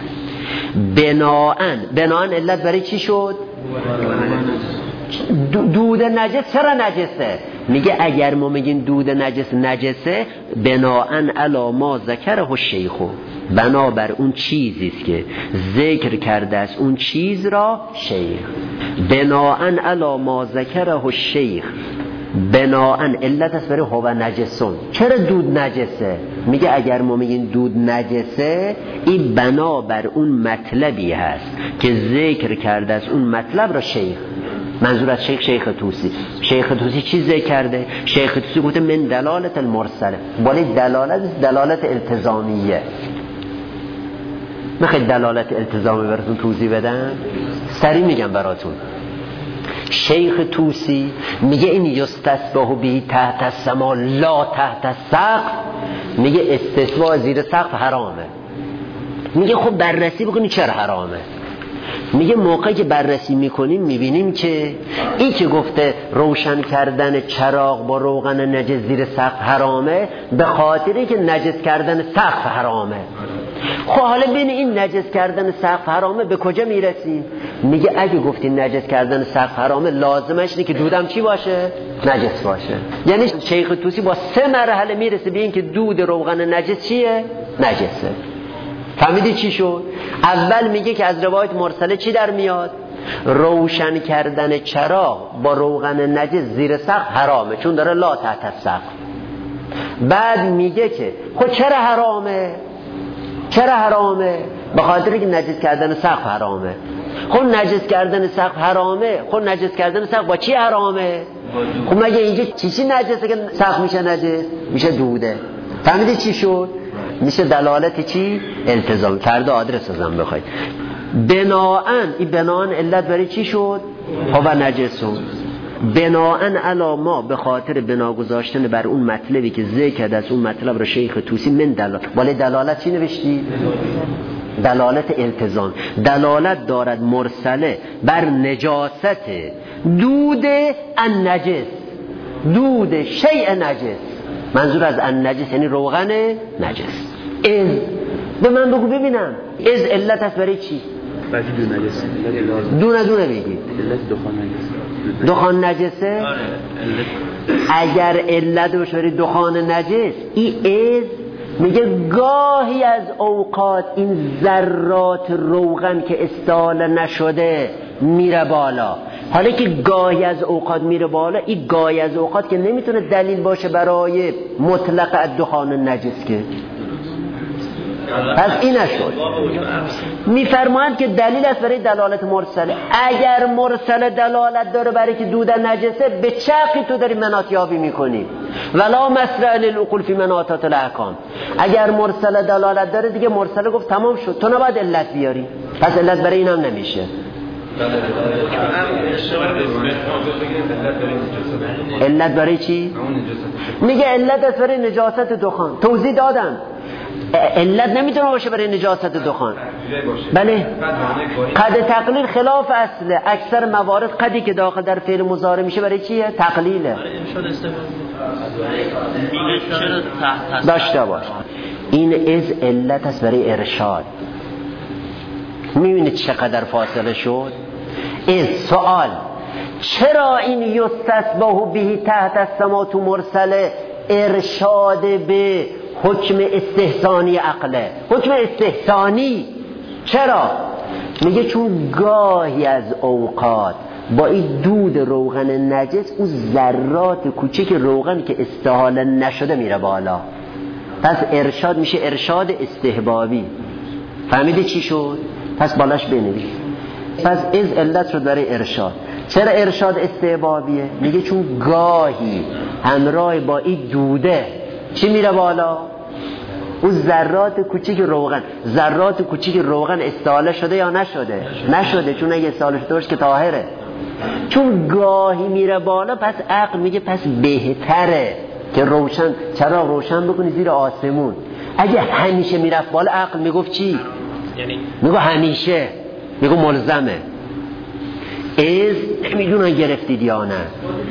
Speaker 1: بناءن علت برای چی شد؟ دود نجس. چرا نجسه؟ میگه اگر ما میگیم دود نجسه بناءن علی ما ذکره الشیخ، بنابر اون چیزیست که ذکر کرده است اون چیز را شیخ. بناءن علی ما ذکره الشیخ، بناءن علت است برای هو نجسون. چرا دود نجسه؟ میگه اگر ما میگیم دود نجسه، این بنابر اون مطلبی هست که ذکر کرده است اون مطلب را شیخ. منظور از شیخ طوسی چی ذکر کرده؟ شیخ طوسی گفته من دلالت المرسله، ولی دلالت التزامیه. میخواید دلالت التزامی براتون توضیح بدم؟ سریع میگم براتون. شیخ طوسی میگه این یستثبح به تحت السما لا تحت السقف، میگه استثباء زیر سقف حرامه. میگه خب بررسی بکنی چرا حرامه. میگه موقعی که بررسی میکنیم میبینیم که این که گفته روشن کردن چراغ با روغن نجس زیر سقف حرامه، به خاطری که نجس کردن سقف حرامه. خب حالا بین این نجس کردن سقف حرامه به کجا میرسیم؟ میگه اگه گفتی نجس کردن سقف حرامه، لازمش اینه که دودم چی باشه؟ نجس باشه. یعنی شیخ طوسی با 3 مرحله میرسه به این که دود روغن نجس چیه؟ نجسه. فهمیدی چی شد؟ اول میگه که از روایت مرسله چی در میاد؟ روشن کردن چراغ با روغن نجس زیر سقف حرامه، چون داره لا تحت السقف. بعد میگه که خب چرا حرامه؟ به خاطر که نجس کردن سقف حرامه. خب نجس کردن سقف حرامه، خب نجس کردن سقف با چی حرامه؟ خب مگه اینجا چی نجسه که سقف میشه نجس؟ میشه دوده. فهمیدی چی شد؟ میشه دلالت چی؟ التزام. فردا آدرس ازم بخواید. بناءن علت برای چی شد؟ هو نجسون. بناءن علی ما به خاطر بنا گذاشتن بر اون مطلبی که ذکر از اون مطلب را شیخ طوسی من دلالت. ولی دلالت چی نوشتی؟ دلالت التزام. دلالت دارد مرسله بر نجاست دود النجس، دود شیء نجس. منظور از النجس یعنی روغن نجس. از به من بگو ببینم از علت است برای چی؟
Speaker 2: بعدی دون نجسه.
Speaker 1: دونه میگی
Speaker 2: علت دخان نجسه.
Speaker 1: دخان نجسه؟ اگر علت باشه برای دخان نجس، این از میگه گاهی از اوقات این ذرات روغن که استحاله نشده میره بالا. حالا که گاهی از اوقات میره بالا، این گاهی از اوقات که نمیتونه دلیل باشه برای مطلق دخان نجس که. پس این نشد. میفرمایند که دلیل است برای دلالت مرسله. اگر مرسله دلالت داره برای که دود نجسه، به چقی تو داری مناط یابی میکنی؟ ولا مسرع للعقول فی مناطات الاحکام. اگر مرسله دلالت داره دیگه مرسله گفت تمام شد، تو نباید علت بیاری. پس علت برای این هم نمیشه. علت برای چی؟ میگه علت است برای نجاست دخان. توضیح دادم علت نمیتونه باشه برای نجاست دخان. بله قد تقلیل خلاف اصله. اکثر موارد قدی که داخل در فعل مضارع میشه برای چیه؟ تقلیله. داشته باش. این از علت است برای ارشاد. میبینید چقدر فاصله شد؟ از سوال چرا این یستثبه به تحت السماء مرسله ارشاد به حکم استحسانی عقله؟ حکم استحسانی چرا؟ میگه چون گاهی از اوقات با این دود روغن نجس اون ذرات کوچک روغن که استحاله نشده میره بالا. پس ارشاد میشه ارشاد استحبابی. فهمیده چی شد؟ پس بالاش بنویس. پس از علت شد برای ارشاد. چرا ارشاد استحبابیه؟ میگه چون گاهی همراه با این دوده چی میره بالا؟ اون ذرات کوچیک روغن. ذرات کوچیک روغن استحاله شده یا نشده؟ نشده. چون اگه استحاله شده باشه که طاهره. چون گاهی میره بالا، پس عقل میگه پس بهتره که روشن چراغ روشن بکنی زیر آسمون. اگه همیشه میرفت بالا، عقل میگفت چی؟ میگو همیشه، میگو ملزمه. از نمیدونن گرفتید یا نه.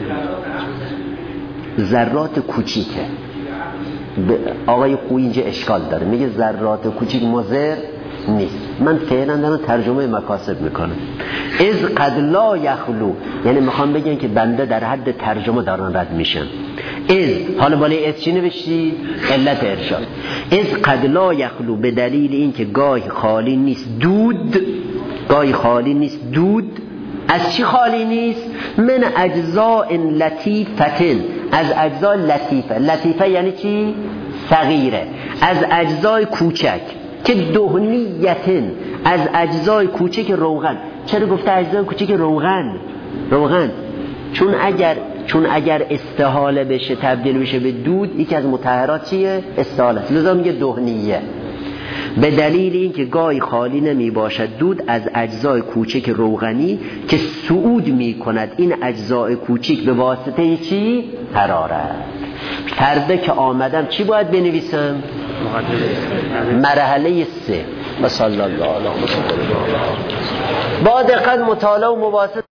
Speaker 1: ذرات کوچیکه. آقای خوی اینجا اشکال داره، میگه ذرات کوچیک مضر نیست. من فعلا دارم ترجمه مکاسب میکنم. از قد لا یخلو، یعنی میخوام بگن که بنده در حد ترجمه دارن رد میشن. از حالا بالای از چی نوشتی؟ علت ارشاد. از قد لا یخلو به دلیل این که گاهی خالی نیست دود. گاهی خالی نیست دود. از چی خالی نیست؟ من اجزاء لطیفتن، از اجزاء لطیفه. لطیفه یعنی چی؟ صغیره. از اجزای کوچک که دهنیتن، از اجزای کوچک روغن. چرا گفته اجزای کوچک روغن؟ روغن چون اگر استحاله بشه تبدیل بشه به دود، یکی از مطهرات چیه؟ استحاله. لذا میگه دهنیه. به دلیل این که گاهی خالی نمی باشد دود از اجزای کوچک روغنی که صعود می کند این اجزای کوچک به واسطه چی؟ حرارت. فرده که آمدم چی باید بنویسم؟ مرحله 3. و صلی الله علیه و سلم. با دقت مطالعه و مباحثه